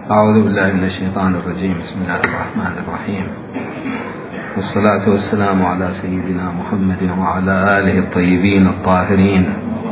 أعوذ بالله من الشيطان الرجيم. بسم الله الرحمن الرحيم، والصلاة والسلام على سيدنا محمد وعلى آله الطيبين الطاهرين.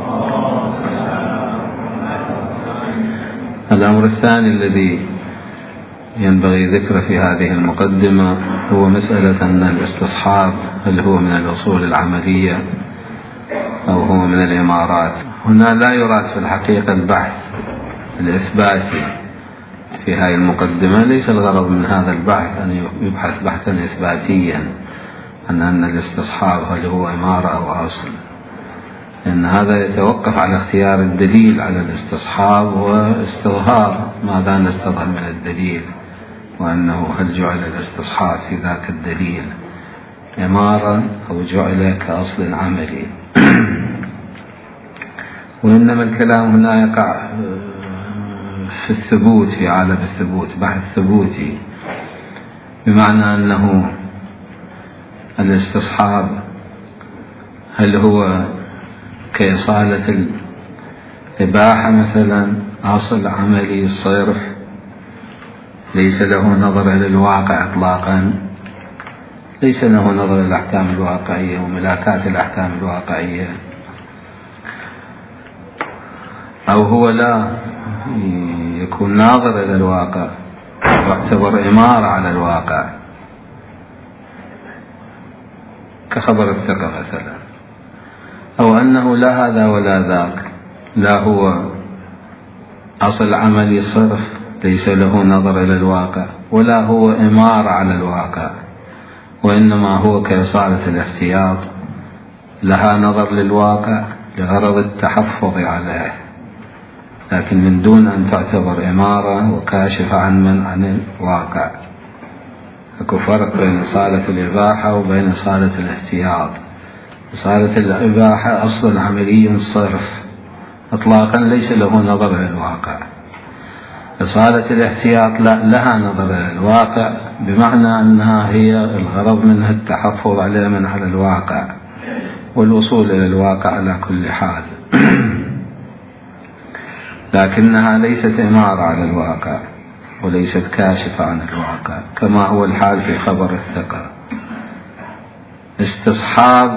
الأمر الثاني الذي ينبغي ذكره في هذه المقدمة هو مسألة أن الاستصحاب هل هو من الأصول العملية أو هو من الإمارات. هنا لا يراد في الحقيقة البحث الإثباتي في هذه المقدمة، ليس الغرض من هذا البحث أن يبحث بحثا إثباتيا أن الاستصحاب هل هو إمارة أو أصل، لأن هذا يتوقف على اختيار الدليل على الاستصحاب واستظهار ماذا نستظهر من الدليل، وأنه هل جعل الاستصحاب في ذاك الدليل إمارة أو جعل كأصل عملي. وإنما الكلام هنا يقع في الثبوت، في عالم الثبوت، بحث ثبوتي، بمعنى أنه الاستصحاب هل هو كإصالة الإباحة مثلا أصل عملي صرف ليس له نظر إلى الواقع إطلاقا، ليس له نظر إلى الأحكام الواقعية وملاكات الأحكام الواقعية، أو هو لا يكون ناظر إلى الواقع واعتبر إمارة على الواقع كخبر الثقة مثلا، أو أنه لا هذا ولا ذاك، لا هو أصل عملي صرف ليس له نظر إلى الواقع، ولا هو إمارة على الواقع، وإنما هو كإصالة الاحتياط لها نظر للواقع لغرض التحفظ عليه، لكن من دون أن تعتبر إمارة وكاشفة عن الواقع. أكو فرق بين إصالة الإباحة وبين إصالة الاحتياط. إصالة الإباحة أصل عملي صرف إطلاقا ليس له نظر إلى الواقع. إصالة الاحتياط لها نظر إلى الواقع، بمعنى أنها هي الغرض منها التحفظ عليه من على الواقع والوصول إلى الواقع على كل حال، لكنها ليست إمارة على الواقع وليست كاشفة عن الواقع، كما هو الحال في خبر الثقة. استصحاب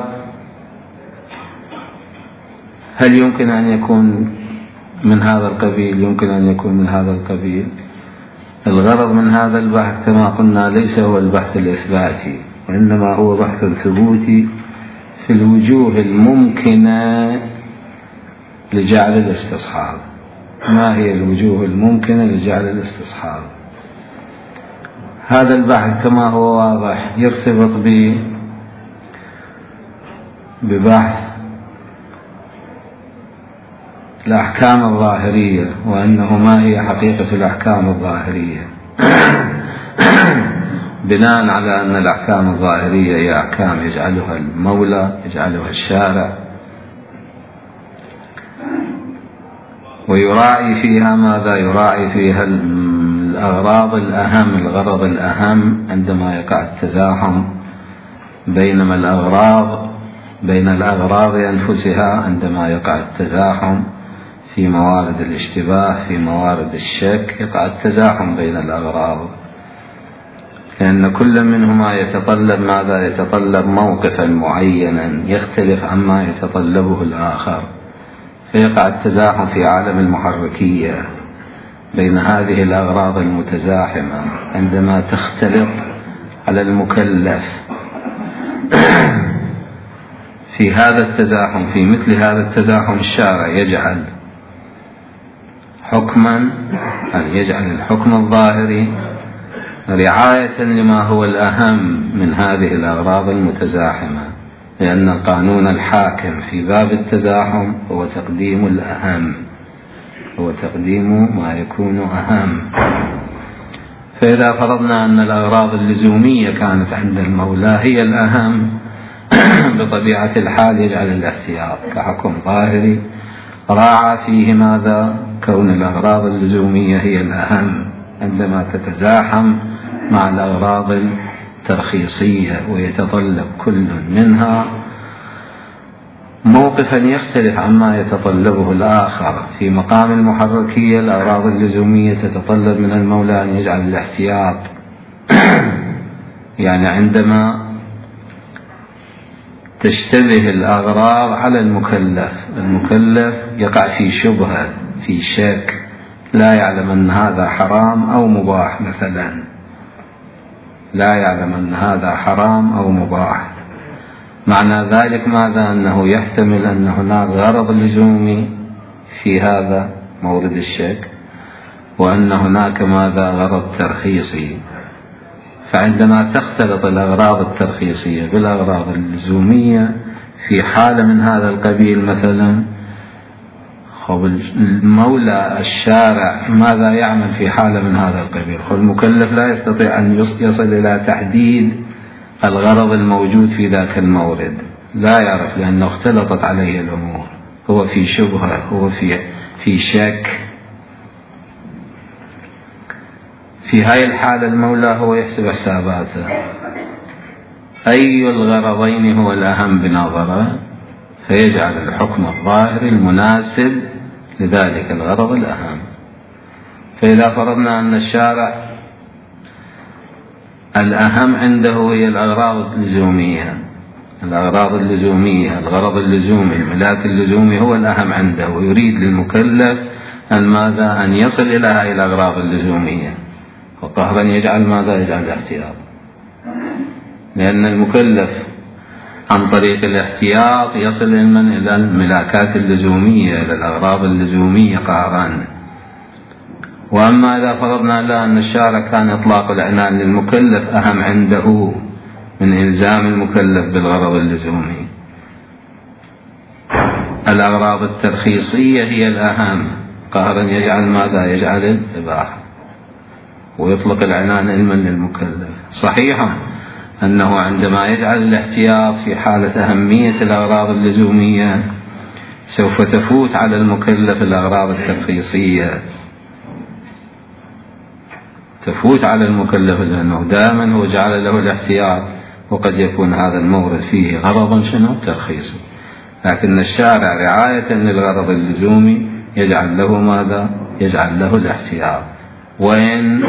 هل يمكن أن يكون من هذا القبيل؟ يمكن أن يكون من هذا القبيل. الغرض من هذا البحث كما قلنا ليس هو البحث الإثباتي، وإنما هو بحث ثبوتي في الوجوه الممكنة لجعل الاستصحاب. ما هي الوجوه الممكنة لجعل الاستصحاب؟ هذا البحث كما هو واضح يرتبط ببحث الأحكام الظاهرية، وأنه ما هي حقيقة الأحكام الظاهرية، بناء على أن الأحكام الظاهرية هي أحكام يجعلها المولى يجعلها الشارع، ويراعي فيها ماذا؟ يراعي فيها الأغراض الأهم، الغرض الأهم عندما يقع التزاحم بينما بين الأغراض أنفسها، عندما يقع التزاحم في موارد الاشتباه في موارد الشك يقع التزاحم بين الأغراض، لأن كل منهما يتطلب ماذا؟ يتطلب موقفا معينا يختلف عما يتطلبه الآخر، فيقع التزاحم في عالم المحركية بين هذه الأغراض المتزاحمة عندما تختلط على المكلف. في هذا التزاحم، في مثل هذا التزاحم، الشارع يجعل حكما، يجعل الحكم الظاهري رعاية لما هو الأهم من هذه الأغراض المتزاحمة، لأن القانون الحاكم في باب التزاحم هو تقديم الأهم، هو تقديم ما يكون أهم. فإذا فرضنا أن الأغراض اللزومية كانت عند المولى هي الأهم، بطبيعة الحال يجعل الاحتياط كحكم ظاهري راعى فيه ماذا؟ كون الأغراض اللزومية هي الأهم عندما تتزاحم مع الأغراض الترخيصية، ويتطلب كل منها موقفا يختلف عما يتطلبه الآخر. في مقام المحركية الأغراض اللزومية تتطلب من المولى أن يجعل الاحتياط، يعني عندما تشتبه الأغراض على المكلف يقع في شبهة، في شك، لا يعلم أن هذا حرام أو مباح مثلا، لا يعلم أن هذا حرام أو مباح. معنى ذلك ماذا؟ أنه يحتمل أن هناك غرض لزومي في هذا مورد الشك، وأن هناك ماذا؟ غرض ترخيصي. فعندما تختلط الأغراض الترخيصية بالأغراض اللزومية في حالة من هذا القبيل مثلا، المولى الشارع ماذا يعمل في حالة من هذا القبيل؟ المكلف لا يستطيع أن يصل إلى تحديد الغرض الموجود في ذاك المورد، لا يعرف، لأنه اختلطت عليه الأمور، هو في شبهة، هو في شك. في هاي الحالة المولى هو يحسب حساباته، أي الغرضين هو الأهم بنظره، فيجعل الحكم الظاهري المناسب لذلك الغرض الأهم. فإذا فرضنا أن الشارع الأهم عنده هي الأغراض اللزومية، الغرض اللزومي، الملاك اللزومي هو الأهم عنده، ويريد للمكلف أن ماذا؟ أن يصل إلى هذه الأغراض اللزومية، وقهرا يجعل ماذا؟ يجعل الاحتياط، لأن المكلف عن طريق الاحتياط يصل إلى الملاكات اللزومية، إلى الأغراض اللزومية قهرا. وأما إذا فرضنا لا أن الشارع كان إطلاق العنان للمكلف أهم عنده من إلزام المكلف بالغرض اللزومي، الأغراض الترخيصية هي الأهم، قهرا يجعل ماذا؟ يجعل الإباحة، ويطلق العنان علما للمكلف. صحيح أنه عندما يجعل الاحتياط في حالة أهمية الأغراض اللزومية سوف تفوت على المكلف الأغراض الترخيصية، تفوت على المكلف، لأنه دائما هو جعل له الاحتياط، وقد يكون هذا المورد فيه غرض ترخيصي، لكن الشارع رعاية للغرض اللزومي يجعل له ماذا؟ يجعل له الاحتياط، وإن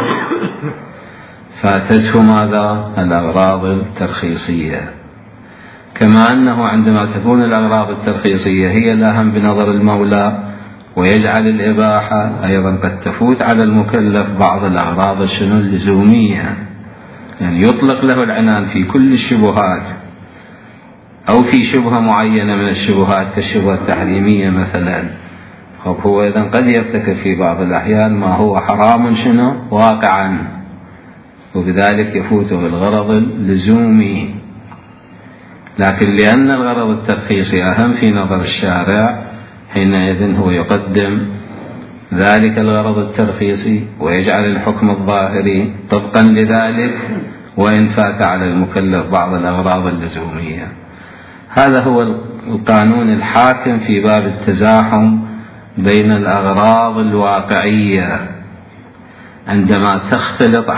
فاتته ماذا؟ الأغراض الترخيصية. كما أنه عندما تكون الأغراض الترخيصية هي الأهم بنظر المولى ويجعل الإباحة، أيضا قد تفوت على المكلف بعض الأغراض اللزومية، يعني يطلق له العنان في كل الشبهات، أو في شبهة معينة من الشبهات كالشبهة التحريمية مثلا، هو إذن قد يرتكب في بعض الأحيان ما هو حرام واقعا، وبذلك يفوته الغرض اللزومي. لكن لأن الغرض الترخيصي أهم في نظر الشارع، حينئذ هو يقدم ذلك الغرض الترخيصي ويجعل الحكم الظاهري طبقا لذلك، وإن فات على المكلف بعض الأغراض اللزومية. هذا هو القانون الحاكم في باب التزاحم بين الأغراض الواقعية عندما تختلط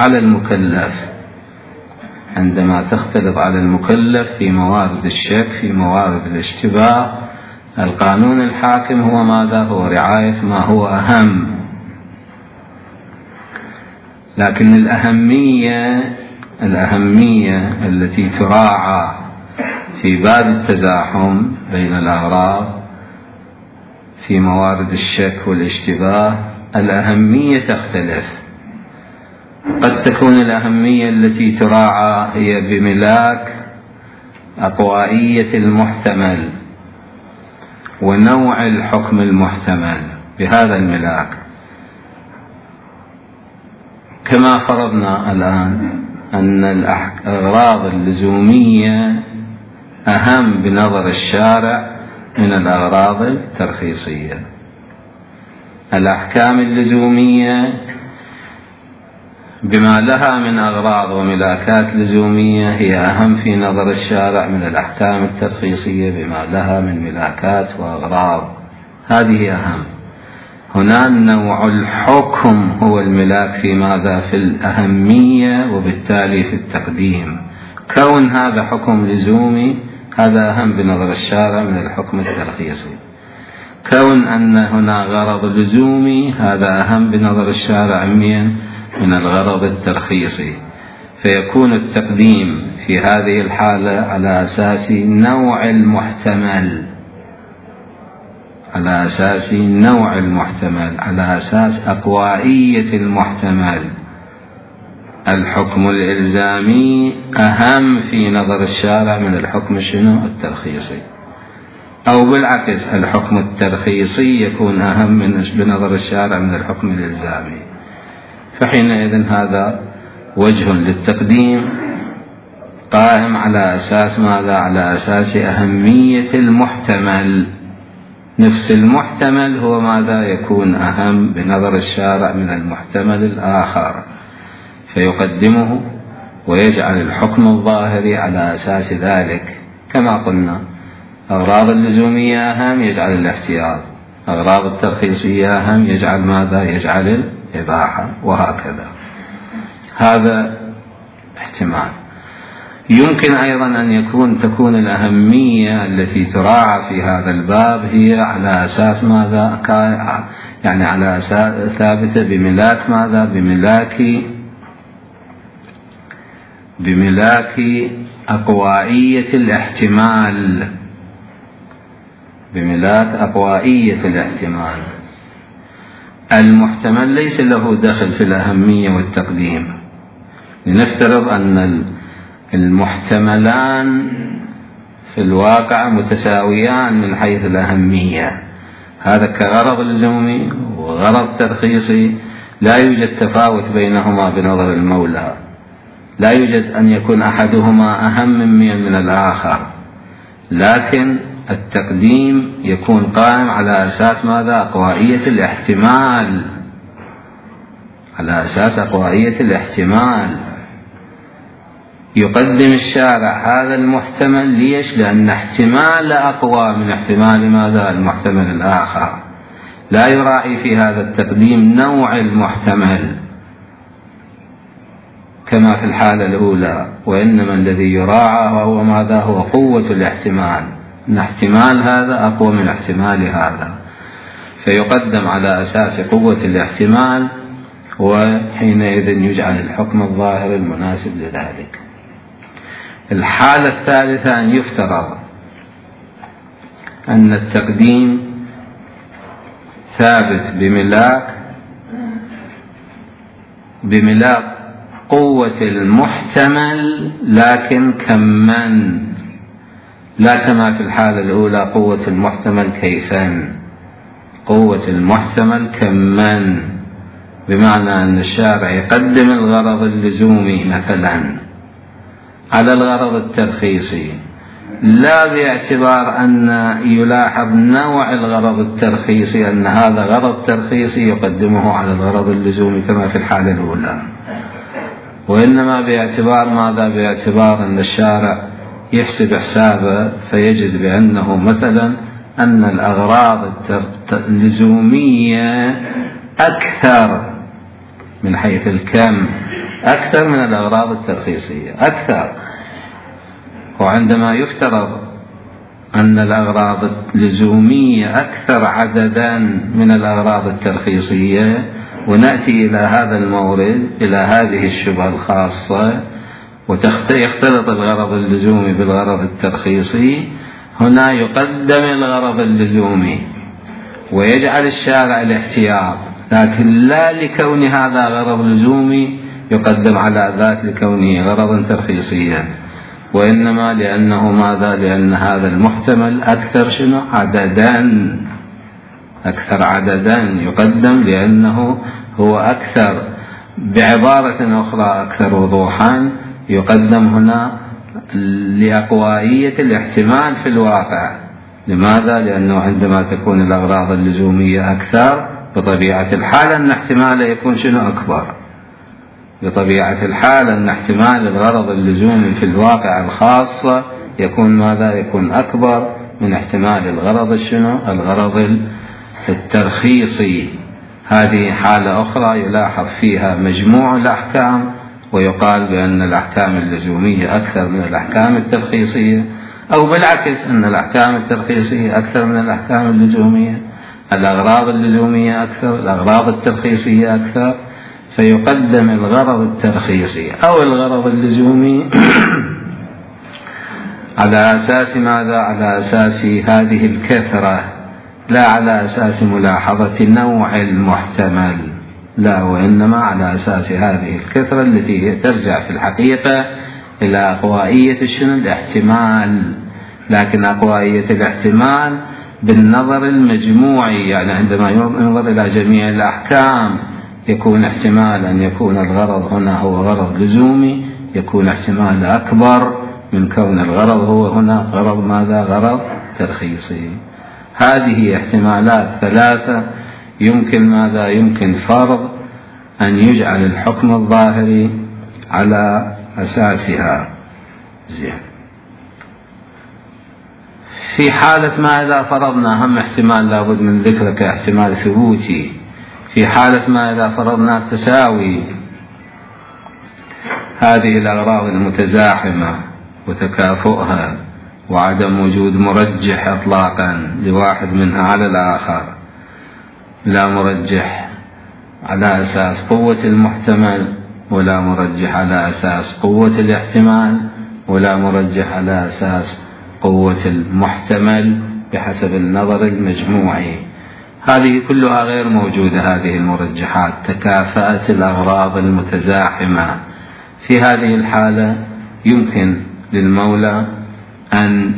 على المكلف في موارد الشك، في موارد الاشتباه. القانون الحاكم هو ماذا؟ هو رعاية ما هو أهم. لكن الأهمية التي تراعى في باب التزاحم بين الأغراض في موارد الشك والاشتباه، الأهمية تختلف. قد تكون الأهمية التي تراعى هي بملاك أقوائية المحتمل ونوع الحكم المحتمل بهذا الملاك، كما فرضنا الآن أن الأغراض اللزومية أهم بنظر الشارع من الأغراض الترخيصية. الأحكام اللزومية بما لها من أغراض وملاكات لزومية هي أهم في نظر الشارع من الأحكام الترخيصية بما لها من ملاكات وأغراض، هذه أهم. هنا نوع الحكم هو الملاك في ماذا؟ في الأهمية، وبالتالي في التقديم. كون هذا حكم لزومي هذا أهم بنظر الشارع من الحكم الترخيصي. كون أن هنا غرض لزومي هذا أهم بنظر الشارع من الغرض الترخيصي، فيكون التقديم في هذه الحالة على أساس نوع المحتمل، على أساس نوع المحتمل، على أساس أقوائية المحتمل. الحكم الإلزامي أهم في نظر الشارع من الحكم الترخيصي، أو بالعكس الحكم الترخيصي يكون أهم بنظر الشارع من الحكم الإلزامي. فحينئذ هذا وجه للتقديم قائم على أساس ماذا؟ على أساس أهمية المحتمل. نفس المحتمل هو ماذا؟ يكون أهم بنظر الشارع من المحتمل الآخر، فيقدمه ويجعل الحكم الظاهري على أساس ذلك. كما قلنا أغراض اللزومية أهم يجعل الاحتياط، أغراض الترخيصية أهم يجعل ماذا؟ يجعل الإباحة، وهكذا. هذا احتمال. يمكن أيضا أن تكون الأهمية التي تراعى في هذا الباب هي على أساس ماذا؟ يعني على أساس ثابتة بملاك ماذا؟ بملاك أقوائية الاحتمال، بملاك أقوائية الاحتمال. المحتمل ليس له دخل في الأهمية والتقديم. لنفترض أن المحتملان في الواقع متساويان من حيث الأهمية، هذا كغرض لزومي وغرض ترخيصي، لا يوجد تفاوت بينهما بنظر المولى، لا يوجد أن يكون أحدهما أهم من الآخر، لكن التقديم يكون قائم على أساس ماذا؟ أقوائية الاحتمال، على أساس أقوائية الاحتمال. يقدم الشارع هذا المحتمل ليش؟ لأن احتمال أقوى من احتمال ماذا؟ المحتمل الآخر. لا يراعي في هذا التقديم نوع المحتمل كما في الحالة الأولى، وإنما الذي يراعى هو ماذا؟ هو قوة الاحتمال، أن احتمال هذا أقوى من احتمال هذا، فيقدم على أساس قوة الاحتمال، وحينئذ يجعل الحكم الظاهر المناسب لذلك. الحالة الثالثة أن يفترض أن التقديم ثابت بملاك قوة المحتمل، لكن كمن، لا كما في الحالة الأولى قوة المحتمل كيفا، قوة المحتمل كمن، بمعنى أن الشارع يقدم الغرض اللزومي مثلا على الغرض الترخيصي، لا باعتبار أن يلاحظ نوع الغرض الترخيصي أن هذا غرض ترخيصي يقدمه على الغرض اللزومي كما في الحالة الأولى، وإنما باعتبار ماذا؟ باعتبار أن الشارع يحسب حسابه فيجد بأنه مثلا أن الأغراض اللزومية أكثر من حيث الكم، أكثر من الأغراض الترخيصية أكثر. وعندما يفترض أن الأغراض اللزومية أكثر عددا من الأغراض الترخيصية، ونأتي إلى هذا المورد، إلى هذه الشبهة الخاصة، ويختلط الغرض اللزومي بالغرض الترخيصي، هنا يقدم الغرض اللزومي ويجعل الشارع الاحتياط، لكن لا لكون هذا غرض لزومي يقدم على ذاك لكونه غرضا ترخيصيا، وإنما لأنه ماذا؟ لأن هذا المحتمل أكثر عددا، أكثر عددا يقدم لأنه هو أكثر، بعبارة أخرى أكثر وضوحا، يقدم هنا لأقوائية الاحتمال في الواقع. لماذا؟ لأنه عندما تكون الأغراض اللزومية أكثر بطبيعة الحال أن احتمال يكون أكبر، بطبيعة الحال أن احتمال الغرض اللزومي في الواقع الخاص يكون ماذا؟ يكون أكبر من احتمال الغرض الغرض الترخيصي. هذه حالة أخرى يلاحظ فيها مجموع الأحكام، ويقال بأن الأحكام اللزومية أكثر من الأحكام الترخيصية. أو بالعكس أن الأحكام الترخيصية أكثر من الأحكام اللزومية، الأغراض اللزومية أكثر، الأغراض الترخيصية أكثر، فيقدم الغرض الترخيصي أو الغرض اللزومي على أساس ماذا؟ على أساس هذه الكثرة، لا على أساس ملاحظة نوع المحتمل، لا، وإنما على أساس هذه الكثرة التي هي ترجع في الحقيقة إلى أقوائية الاحتمال، لكن أقوائية الاحتمال بالنظر المجموعي، يعني عندما ينظر إلى جميع الأحكام يكون احتمال أن يكون الغرض هنا هو غرض لزومي، يكون احتمال أكبر من كون الغرض هو هنا غرض ماذا؟ غرض ترخيصي. هذه احتمالات ثلاثة يمكن ماذا؟ يمكن فرض أن يجعل الحكم الظاهري على أساسها. زين. في حالة ما إذا فرضنا أهم احتمال لابد من ذكره كاحتمال ثبوتي، في حالة ما إذا فرضنا التساوي هذه الأغراض المتزاحمة وتكافؤها وعدم وجود مرجح إطلاقا لواحد منها على الآخر، لا مرجح على أساس قوة المحتمل، ولا مرجح على أساس قوة الاحتمال، ولا مرجح على أساس قوة المحتمل بحسب النظر المجموعي، هذه كلها غير موجودة. هذه المرجحات تكافأت الأغراض المتزاحمة، في هذه الحالة يمكن للمولى أن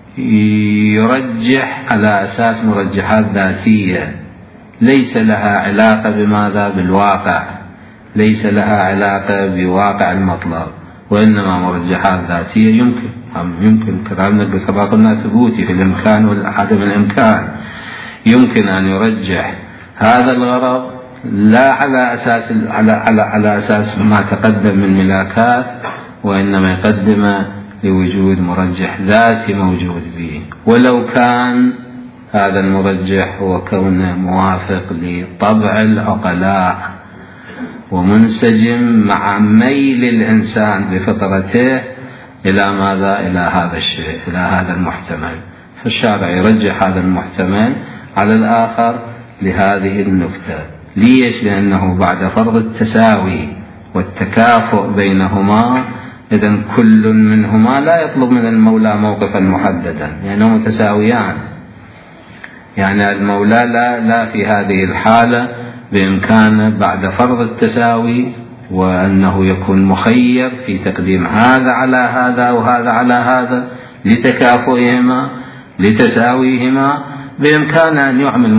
يرجح على أساس مرجحات ذاتية ليس لها علاقة بماذا؟ بالواقع، ليس لها علاقة بواقع المطلب، وإنما مرجحات ذاتية يمكن كلامنا كما قلنا ثبوتي في الإمكان وعدم الإمكان، يمكن أن يرجح هذا الغرض لا على أساس ما تقدم من ملاكات، وإنما يقدم لوجود مرجح ذاتي موجود به، ولو كان هذا المرجح هو كونه موافق لطبع العقلاء ومنسجم مع ميل الإنسان بفطرته إلى ماذا؟ إلى هذا الشيء، إلى هذا المحتمل، فالشارع يرجح هذا المحتمل على الآخر لهذه النكتة. ليش؟ لأنه بعد فرض التساوي والتكافؤ بينهما، إذن كل منهما لا يطلب من المولى موقفا محددا، لأنهما متساويان، يعني المولى لا في هذه الحالة بإمكانه بعد فرض التساوي وأنه يكون مخير في تقديم هذا على هذا وهذا على هذا لتكافؤهما لتساويهما، بإمكانه أن يعمل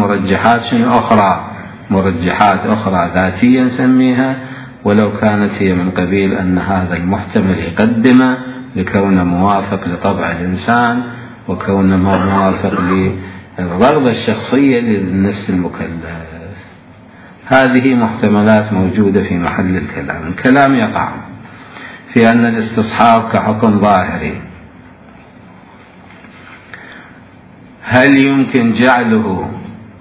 مرجحات أخرى ذاتية نسميها، ولو كانت هي من قبيل أن هذا المحتمل يقدمه لكونه موافق لطبع الإنسان وكونه موافق للرغبة الشخصية للنفس المكلف. هذه محتملات موجودة في محل الكلام. الكلام يقع في أن الاستصحاب كحكم ظاهري هل يمكن جعله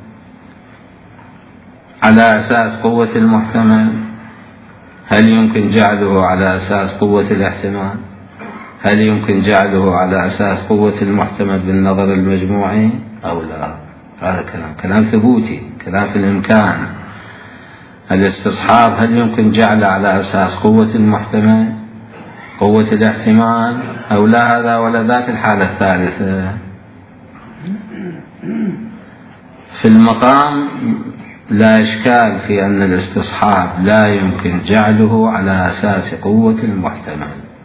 على أساس قوة المحتمل؟ هل يمكن جعله على أساس قوة الاحتمال؟ هل يمكن جعله على أساس قوة المحتمل بالنظر المجموعي أو لا؟ هذا كلام ثبوتي، كلام في الإمكان. الاستصحاب هل يمكن جعله على أساس قوة المحتمل، قوة الاحتمال أو لا؟ هذا ولا ذاك. الحالة الثالثة في المقام لا إشكال في أن الاستصحاب لا يمكن جعله على أساس قوة المحتمل،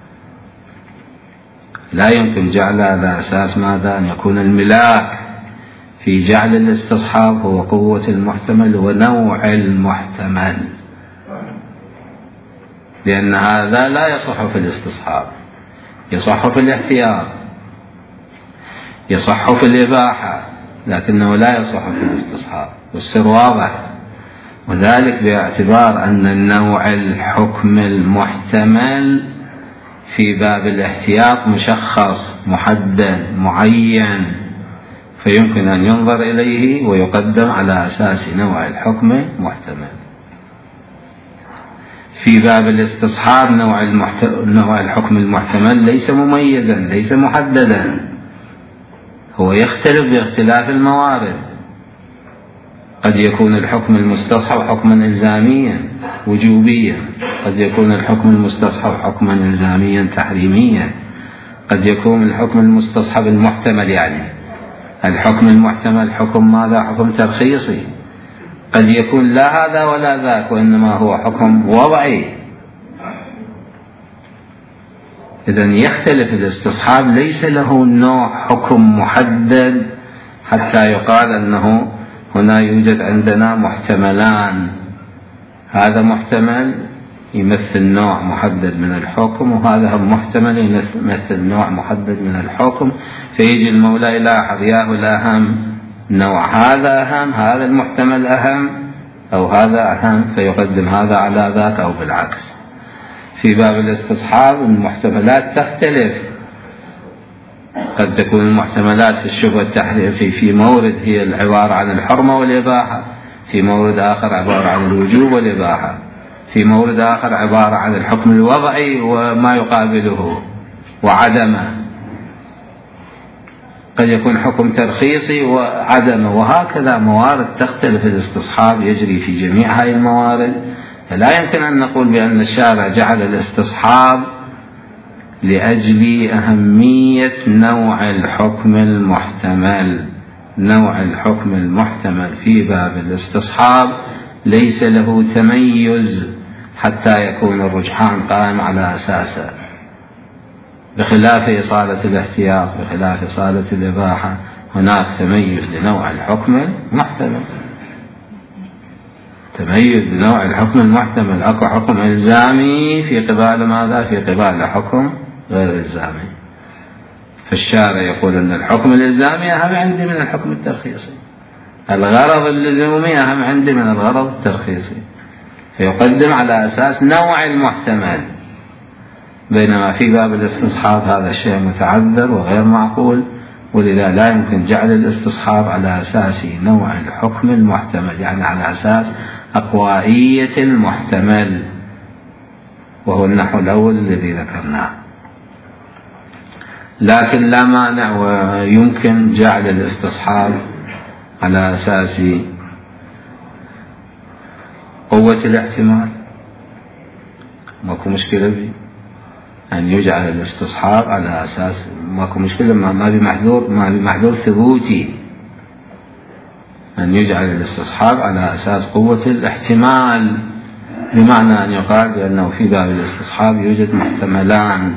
لا يمكن جعله على أساس ماذا؟ أن يكون الملاك في جعل الاستصحاب هو قوة المحتمل ونوع المحتمل، لأن هذا لا يصح في الاستصحاب، يصح في الاحتياط، يصح في الإباحة، لكنه لا يصح في الاستصحاب، والسر واضح، وذلك باعتبار أن النوع الحكم المحتمل في باب الاحتياط مشخص محدد معين، فيمكن أن ينظر إليه ويقدم على أساس نوع الحكم المحتمل. في باب الاستصحاب نوع الحكم المحتمل ليس مميزا، ليس محددا، هو يختلف باختلاف الموارد. قد يكون الحكم المستصحب حكما إلزاميا وجوبيا، قد يكون الحكم المستصحب حكما إلزاميا تحريميا، قد يكون الحكم المستصحب المحتمل، يعني الحكم المحتمل حكم ماذا؟ حكم ترخيصي. قد يكون لا هذا ولا ذاك، وإنما هو حكم وضعي. إذن يختلف الاستصحاب، ليس له نوع حكم محدد حتى يقال أنه هنا يوجد عندنا محتملان، هذا محتمل يمثل نوع محدد من الحكم، وهذا محتمل يمثل نوع محدد من الحكم، فيجي المولى يلاحظ ياهو الأهم نوع هذا أهم، هذا المحتمل أهم، أو هذا أهم، فيقدم هذا على ذاك أو بالعكس. في باب الاستصحاب المحتملات تختلف، قد تكون المحتملات في الشبهة التحريفي في مورد هي العبارة عن الحرمة والإباحة، في مورد آخر عبارة عن الوجوب والإباحة، في مورد آخر عبارة عن الحكم الوضعي وما يقابله وعدمه، قد يكون حكم ترخيصي وعدمه، وهكذا موارد تختلف. الاستصحاب يجري في جميع هذه الموارد، فلا يمكن أن نقول بأن الشارع جعل الاستصحاب لأجل أهمية نوع الحكم المحتمل. نوع الحكم المحتمل في باب الاستصحاب ليس له تميز حتى يكون الرجحان قائم على أساسه، بخلاف إصالة الاحتياط، بخلاف إصالة الإباحة، هناك تميز لنوع الحكم المحتمل، تميز لنوع الحكم المحتمل. أكو حكم إلزامي في قبال ماذا؟ في قبال حكم غير إلزامي. فالشارع يقول أن الحكم الإلزامي أهم عندي من الحكم الترخيصي، الغرض اللزومي أهم عندي من الغرض الترخيصي، فيقدم على أساس نوع المحتمل. بينما في باب الاستصحاب هذا الشيء متعذر وغير معقول، ولذا لا يمكن جعل الاستصحاب على أساس نوع الحكم المحتمل، يعني على أساس أقوائية المحتمل، وهو النحو الأول الذي ذكرناه. لكن لا مانع ويمكن جعل الاستصحاب على أساس قوة الاحتمال، ماكو مشكلة بي أن يجعل الاستصحاب على أساس، ماكو مشكلة، ما بمحذور ثبوتي أن يجعل الاستصحاب على أساس قوة الاحتمال، بمعنى أن يقال بأنه في باب الاستصحاب يوجد محتملان،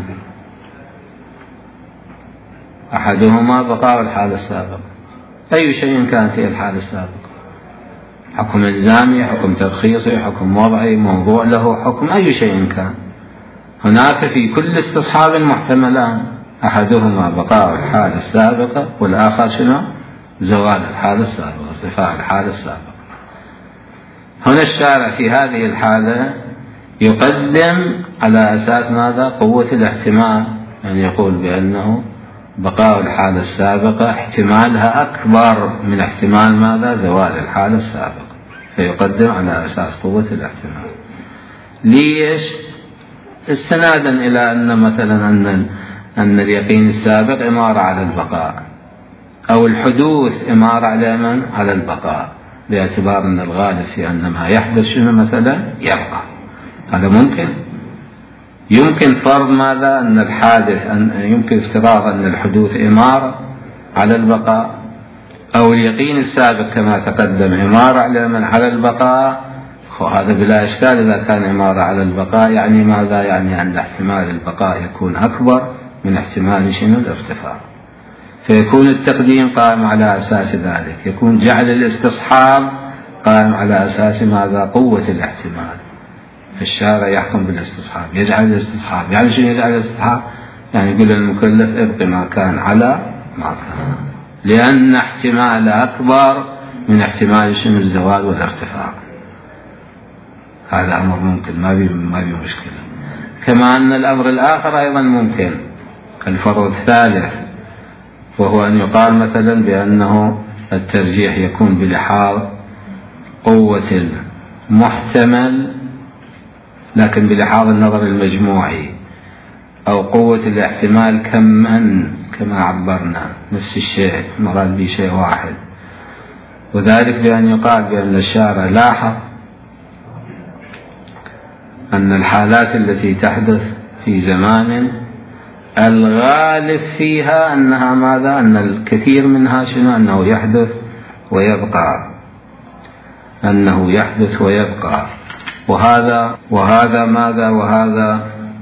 أحدهما بقاء الحالة السابقة، أي شيء كانت هي الحالة السابقة، حكم إلزامي، حكم ترخيصي، حكم وضعي، موضوع له حكم، أي شيء كان، هناك في كل استصحاب محتملان، أحدهما بقاء الحالة السابقة، والآخر شنو؟ زوال الحالة السابقة، ارتفاع الحالة السابقة. هنا الشارع في هذه الحالة يقدم على أساس ماذا؟ قوة الاحتمال، أن يقول بأنه بقاء الحالة السابقة احتمالها أكبر من احتمال ماذا؟ زوال الحالة السابقة، فيقدم على أساس قوة الاحتمال. ليش؟ استنادا إلى أن مثلا أن اليقين السابق إمارة على البقاء، أو الحدوث إمارة على من؟ على البقاء، باعتبار أن الغالب في أن ما يحدث شنو مثلا؟ يبقى. هذا ممكن، يمكن فرض ماذا؟ أن الحادث، يمكن افتراض أن الحدوث إمارة على البقاء، أو اليقين السابق كما تقدم إمارة على من؟ على البقاء. وهذا بلا إشكال إذا كان إمارة على البقاء، يعني ماذا؟ يعني أن احتمال البقاء يكون أكبر من احتمال شنو؟ الارتفاع، فيكون التقديم قائم على أساس ذلك، يكون جعل الاستصحاب قائم على أساس ماذا؟ قوة الاحتمال. فالشارع يحكم بالاستصحاب، يجعل الاستصحاب، يعني شنو يجعل الاستصحاب؟ يعني يقول للمكلف ابقي ما كان على ما كان، لأن احتمال أكبر من احتمال شنو؟ الزوال والارتفاع. هذا أمر ممكن، ما بي مشكلة. كما أن الأمر الآخر أيضا ممكن، الفرض الثالث، وهو أن يقال مثلا بأنه الترجيح يكون بلحاظ قوة المحتمل، لكن بلحاظ النظر المجموعي، أو قوة الاحتمال كما عبرنا نفس الشيء مراد به شيء واحد، وذلك بأن يقال بأن الشارع لاحظ أن الحالات التي تحدث في زمان الغالب فيها أنها ماذا؟ أن الكثير منها شنو؟ أنه يحدث ويبقى، أنه يحدث ويبقى. وهذا ماذا؟ وهذا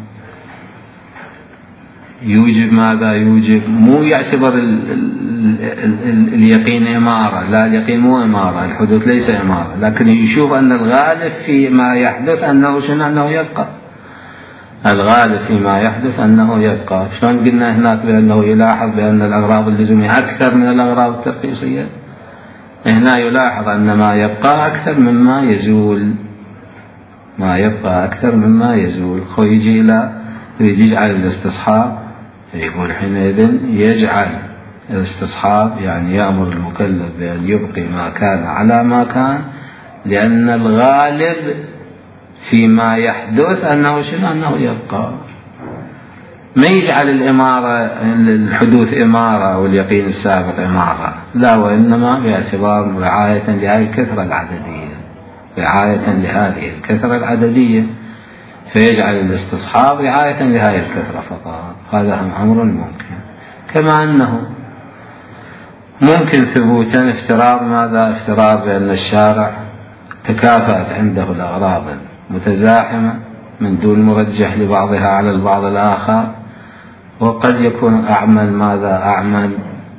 يوجب ماذا؟ يوجب مو يعتبر اليقين إمارة، لا اليقين مو إمارة، الحدوث ليس إمارة، لكن يشوف أن الغالب فيما يحدث أنه شنو؟ أنه يبقى. الغالب فيما يحدث أنه يبقى. شلون قلنا هناك بأنه يلاحظ بأن الأغراض اللزومية أكثر من الأغراض الترخيصية، هنا يلاحظ أن ما يبقى أكثر مما يزول، ما يبقى أكثر مما يزول. يجي إلى يجعل الاستصحاب، يقول حينئذ يجعل الاستصحاب يعني يأمر المكلف بأن يبقي ما كان على ما كان، لأن الغالب فيما يحدث أنه شنو؟ أنه يبقى. ما يجعل الإمارة الحدوث إمارة واليقين السابق إمارة، لا، وإنما باعتبار رعاية لهذه الكثرة العددية، رعاية لهذه الكثرة العددية، فيجعل الاستصحاب رعاية لهذه الكثرة فقط. هذا أمر ممكن. كما أنه ممكن ثبوتا افتراض ماذا؟ افتراض بأن الشارع تكافأت عنده الأغراض متزاحمة من دون مرجح لبعضها على البعض الآخر، وقد يكون أعمل ماذا؟ أعمل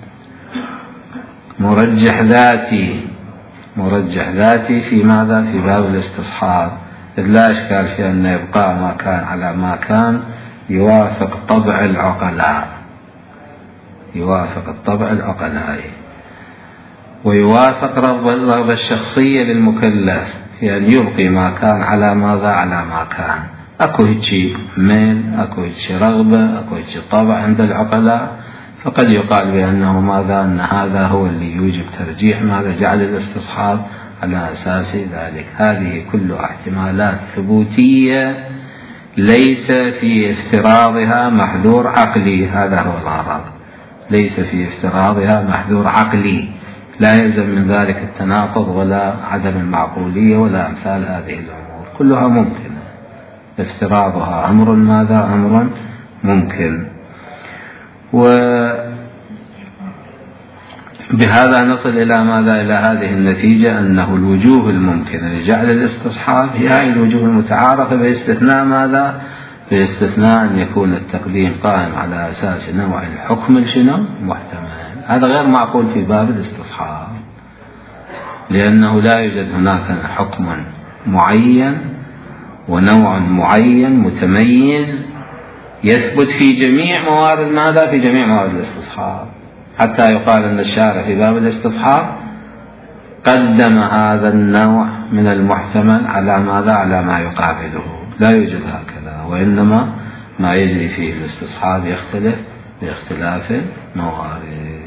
مرجح ذاتي في ماذا؟ في باب الاستصحاب، إذ لا إشكال في أن يبقى ما كان على ما كان يوافق طبع العقلاء، يوافق الطبع العقلائي، ويوافق الرغبة الشخصية للمكلف في أن يبقي ما كان على ماذا؟ على ما كان. أكو هيك ميل، أكو هيك رغبة، أكو هيك طبع عند العقلاء، فقد يقال بأنه ماذا؟ أن هذا هو اللي يوجب ترجيح ماذا؟ جعل الاستصحاب على أساس ذلك. هذه كلها احتمالات ثبوتية ليس في افتراضها محذور عقلي، هذا هو الغرض، ليس في افتراضها محذور عقلي، لا يلزم من ذلك التناقض ولا عدم المعقولية ولا أمثال هذه الأمور، كلها ممكنة، افتراضها أمر ماذا؟ أمر ممكن. وبهذا نصل إلى ماذا؟ إلى هذه النتيجة، أنه الوجوه الممكنة لجعل الاستصحاب هي هذه الوجوه المتعارفة، باستثناء ماذا؟ باستثناء أن يكون التقديم قائم على أساس نوع الحكم شنو؟ محتمل. هذا غير معقول في باب الاستصحاب، لأنه لا يوجد هناك حكم معين ونوع معين متميز يثبت في جميع موارد ماذا؟ في جميع موارد الاستصحاب، حتى يقال أن الشارع في باب الاستصحاب قدم هذا النوع من المحتمل على ماذا؟ على ما يقابله. لا يوجد هكذا، وإنما ما يجري فيه الاستصحاب يختلف باختلاف الموارد.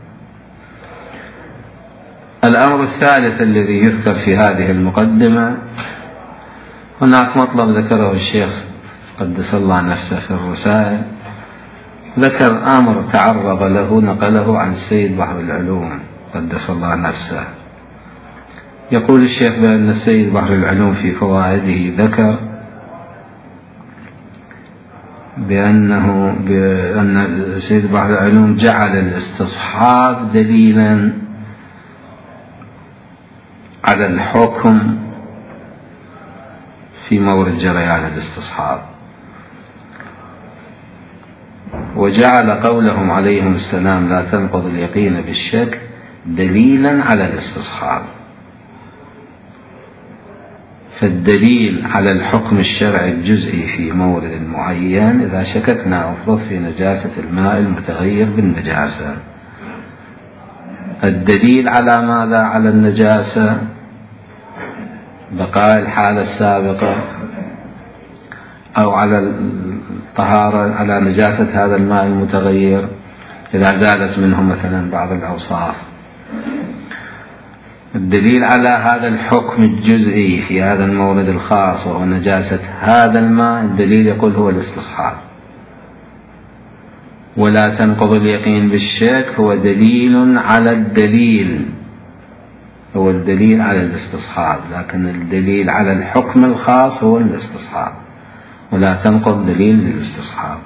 الأمر الثالث الذي يذكر في هذه المقدمة، هناك مطلب ذكره الشيخ قدس الله نفسه في الرسائل، ذكر أمر تعرض له نقله عن السيد بحر العلوم قدس الله نفسه. يقول الشيخ بأن السيد بحر العلوم في فوائده ذكر بأن السيد بحر العلوم جعل الاستصحاب دليلا على الحكم في مورد جريان الاستصحاب، وجعل قولهم عليهم السلام لا تنقض اليقين بالشك دليلا على الاستصحاب. فالدليل على الحكم الشرعي الجزئي في مورد معين إذا شككنا أفرض في نجاسة الماء المتغير بالنجاسة. الدليل على ماذا؟ على النجاسة، بقاء الحالة السابقة، أو على الطهارة، على نجاسة هذا الماء المتغير إذا زالت منه مثلا بعض الأوصاف. الدليل على هذا الحكم الجزئي في هذا المورد الخاص وهو نجاسة هذا الماء، الدليل يقول هو الاستصحاب. ولا تنقض اليقين بالشك هو دليل على الدليل، هو الدليل على الاستصحاب، لكن الدليل على الحكم الخاص هو الاستصحاب، ولا تنقض دليل للاستصحاب.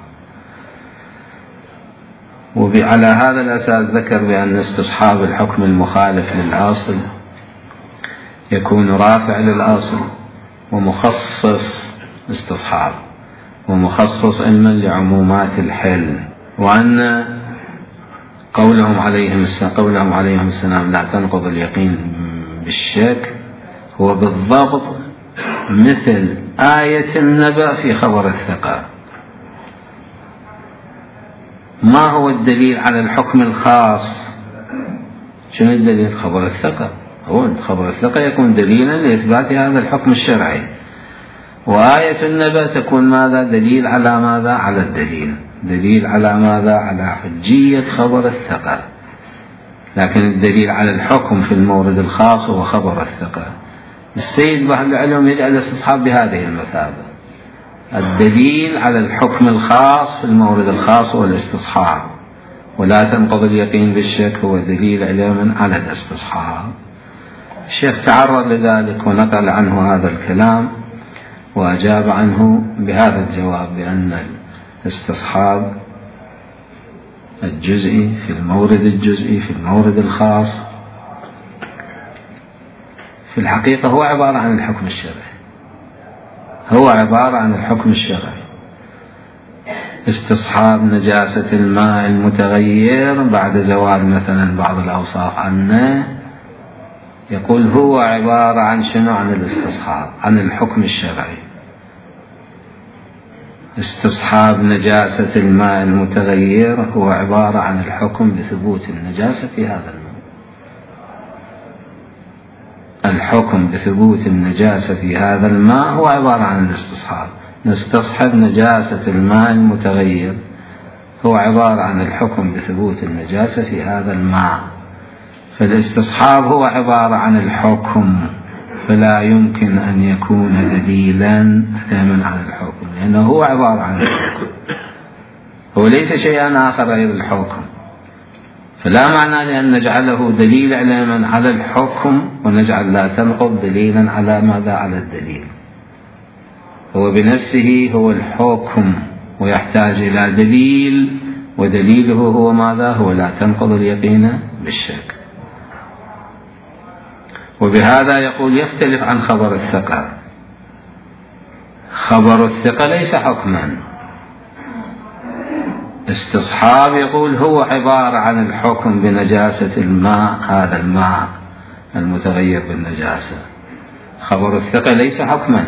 وعلى هذا الأساس ذكر بأن استصحاب الحكم المخالف للأصل يكون رافع للأصل ومخصص استصحاب، ومخصص علما لعمومات الحل، وأن قولهم عليهم السلام لا تنقض اليقين بالشك هو بالضبط مثل آية النبأ في خبر الثقة. ما هو الدليل على الحكم الخاص؟ شنو الدليل؟ خبر الثقة. هو خبر الثقة يكون دليلا لإثبات هذا الحكم الشرعي، وآية النبأ تكون ماذا؟ دليل على ماذا؟ على الدليل، دليل على ماذا؟ على حجية خبر الثقة. لكن الدليل على الحكم في المورد الخاص هو خبر الثقة. السيد بحر العلم يجعل الاستصحاب بهذه المثابة، الدليل على الحكم الخاص في المورد الخاص هو الاستصحاب، ولا تنقض اليقين بالشك هو دليل علما على الاستصحاب. الشيخ تعرض لذلك ونقل عنه هذا الكلام وأجاب عنه بهذا الجواب، بأن الاستصحاب الجزئي في المورد الجزئي في المورد الخاص في الحقيقة هو عبارة عن الحكم الشرعي، هو عبارة عن الحكم الشرعي. استصحاب نجاسة الماء المتغير بعد زوال مثلا بعض الأوصاف عنه، يقول هو عبارة عن شنو؟ عن الاستصحاب، عن الحكم الشرعي. استصحاب نجاسة الماء المتغير هو عبارة عن الحكم بثبوت النجاسة في هذا الماء، الحكم بثبوت النجاسة في هذا الماء هو عبارة عن الاستصحاب. نستصحب نجاسة الماء المتغير هو عبارة عن الحكم بثبوت النجاسة في هذا الماء. فالاستصحاب هو عبارة عن الحكم، فلا يمكن أن يكون دليلا ثمن عن الحكم، لأنه هو عبارة عن الحكم، هو ليس شيئا آخر غير الحكم. فلا معنى لأن نجعله دليل علما على الحكم ونجعل لا تنقض دليلا على ماذا؟ على الدليل. هو بنفسه هو الحكم ويحتاج إلى دليل، ودليله هو ماذا؟ هو لا تنقض اليقين بالشك. وبهذا يقول يختلف عن خبر الثقة. خبر الثقة ليس حكما، استصحاب يقول هو عبارة عن الحكم بنجاسة الماء، هذا الماء المتغير بالنجاسة. خبر الثقة ليس حكما،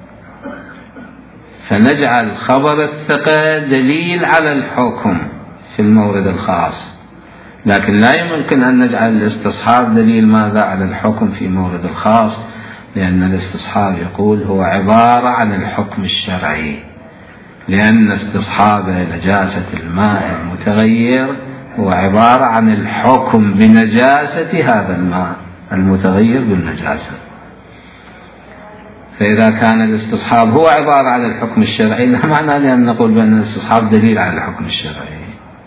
فنجعل خبر الثقة دليل على الحكم في المورد الخاص، لكن لا يمكن أن نجعل الاستصحاب دليل ماذا؟ على الحكم في مورد الخاص، لأن الاستصحاب يقول هو عبارة عن الحكم الشرعي، لأن استصحاب نجاسة الماء المتغير هو عبارة عن الحكم بنجاسة هذا الماء المتغير بالنجاسة. فإذا كان الاستصحاب هو عبارة عن الحكم الشرعي لا معنى لأن نقول بأن الاستصحاب دليل على الحكم الشرعي.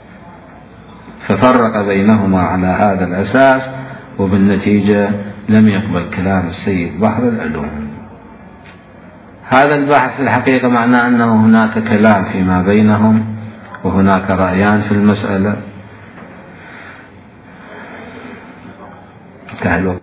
ففرق بينهما على هذا الأساس، وبالنتيجة لم يقبل كلام السيد بحر العلوم. هذا البحث في الحقيقة معناه أنه هناك كلام فيما بينهم وهناك رأيان في المسألة.